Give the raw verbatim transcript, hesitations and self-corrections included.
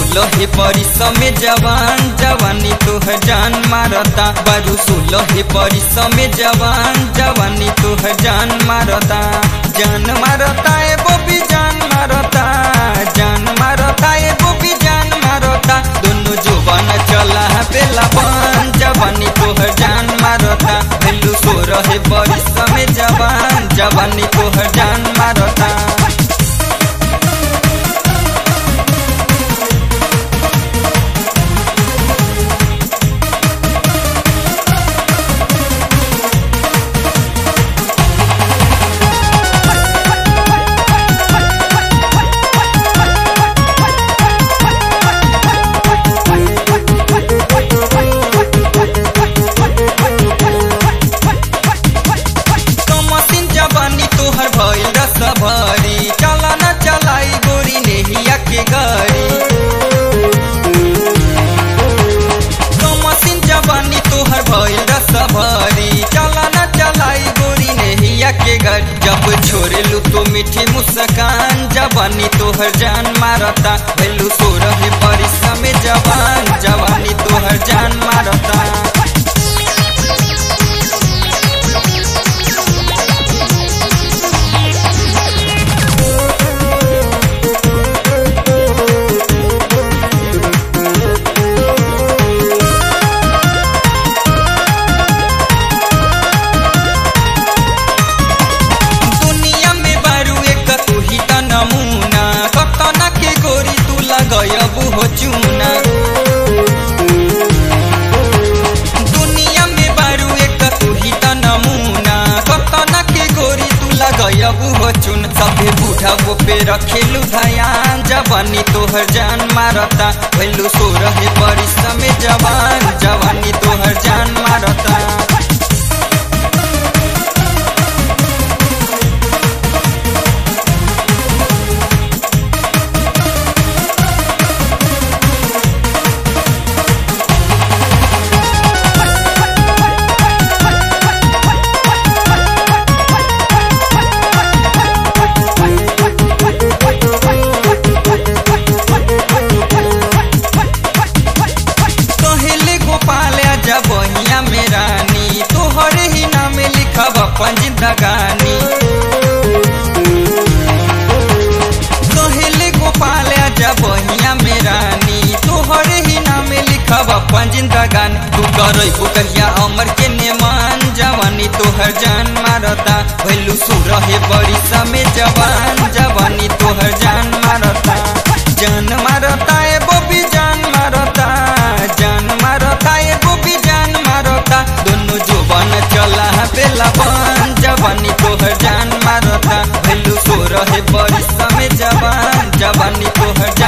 सोलह परिस में जवान जवानी तोहर जान मारता बारू सोलह परिस में जवान जवानी तोहर जान मारता जान मारता ए बोबी जान मारता जान मारता ए बोबी जान मारता दोनों जुबान चला बेला बन जवानी तोहर जान मारता भेलू सोलह परिस में जवान जवानी तोहर जान मारता। भरी चला न चलाई गोरी नेहिया के गाड़ी मशीन जवानी तोहर भइल रस भरी चला न चलाई गोरी नेहिया के गाड़ी जब छोड़े लू तो मीठी मुस्कान जवानी तोहर जान मारता भेलू सोलह परिस में जवान जवानी तोहर जान मारता। गयबू हो चूना दुनिया में बारू एक तू ही त नमूना कतना के गोरी तू लगयबू हो चून सभे बूढ़ा वो पे रखेलू ध्यान जवानी तोहर जान मारता भेलू सोलह परिस में जवान जवानी तोहर जान मारता। बहिया में रानी तोहरे ही नाम लिखब अपन जिंदगानी कहले गोपाल आजा बहिया में रानी तोहरे ही नाम लिखब अपन जिंदगानी तू करबू कहिया अमर के नेमान जवानी तोहर जान मारता भेलू सोलह परिस में जवान जवानी तोहर जान मारता जान मारता ए बोबी जान मारता जान मारता ए बोबी जान मारता दोनों जुबान चला बेला बन जवानी तोहर जान मारता भेलू सोलह परिस में जवान जवानी तोहर